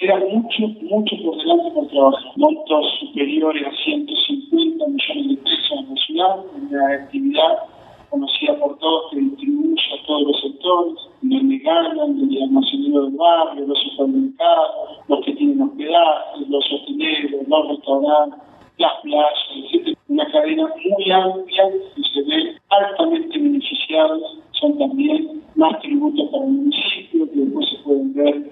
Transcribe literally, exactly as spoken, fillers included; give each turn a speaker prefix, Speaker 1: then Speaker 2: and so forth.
Speaker 1: queda mucho, mucho por delante por trabajar. Montos superiores a ciento cincuenta millones de pesos en la ciudad, una actividad conocida por todos que distribuye a todos los sectores, donde ganan, donde almacenero del barrio, los supermercados, los que tienen hospedaje, los hoteleros, los restaurantes, las playas, etcétera. Una cadena muy amplia y se ve altamente beneficiados. Son también más tributos para el municipio que después se pueden ver